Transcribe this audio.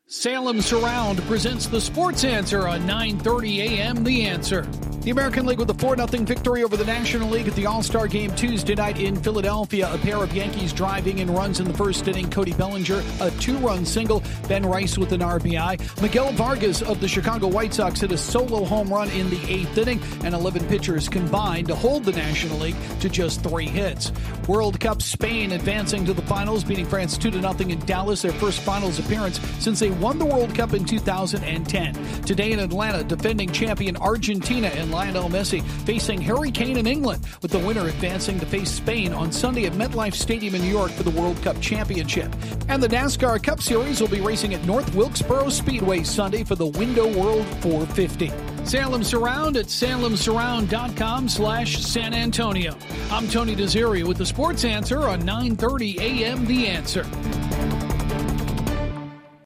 Salem Surround presents the Sports Answer on 9:30 a.m. The Answer. The American League with a 4-0 victory over the National League at the All-Star Game Tuesday night in Philadelphia. A pair of Yankees driving in runs in the first inning. Cody Bellinger, a 2-run single. Ben Rice with an RBI. Miguel Vargas of the Chicago White Sox hit a solo home run in the 8th inning. And 11 pitchers combined to hold the National League to just 3 hits. World Cup Spain advancing to the finals, beating France 2-0 in Dallas, their first finals appearance since they won the World Cup in 2010. Today in Atlanta, defending champion Argentina and Lionel Messi facing Harry Kane in England, with the winner advancing to face Spain on Sunday at MetLife Stadium in New York for the World Cup Championship. And the NASCAR Cup Series will be racing at North Wilkesboro Speedway Sunday for the Window World 450. Salem Surround at salemsurround.com/San Antonio. I'm Tony Desiri with the Sports Answer on 9:30 a.m. The Answer.